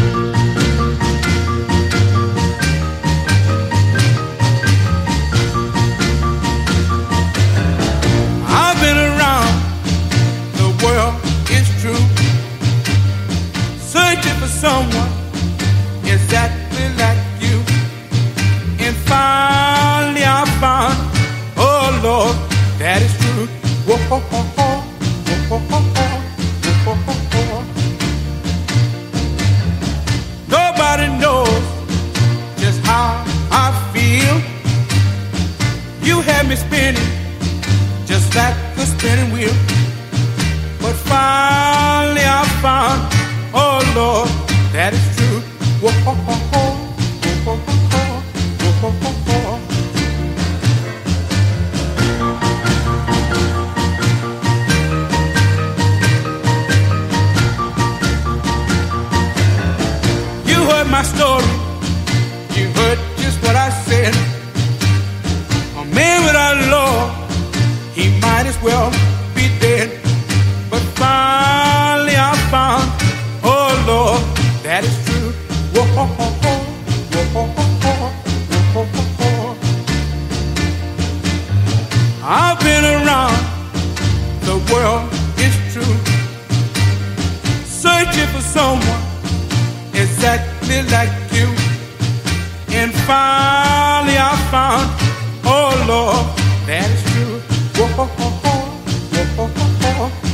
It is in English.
I've been around the world, it's true, searching for someone exactly like you. And finally I found, oh Lord, that is true. Whoa, whoa, whoa, whoa, whoa, whoa, whoa, whoa, whoa. Nobody knows just how I feel. You had me spinning just like a spinning wheel. But finally I found, oh Lord, that is true. Whoa, whoa, whoa, whoa, whoa, whoa, whoa, whoa, whoa. You heard my story, you heard just what I said. A man without law, he might as well be dead. But finally I found, oh Lord, that is true. Whoa, whoa, whoa, whoa, whoa, whoa, whoa, whoa, whoa. I've been around the world, it's true, searching for someone exactly like you. And finally I found, oh Lord, that is true. Whoa, whoa, whoa, whoa, whoa, whoa, whoa.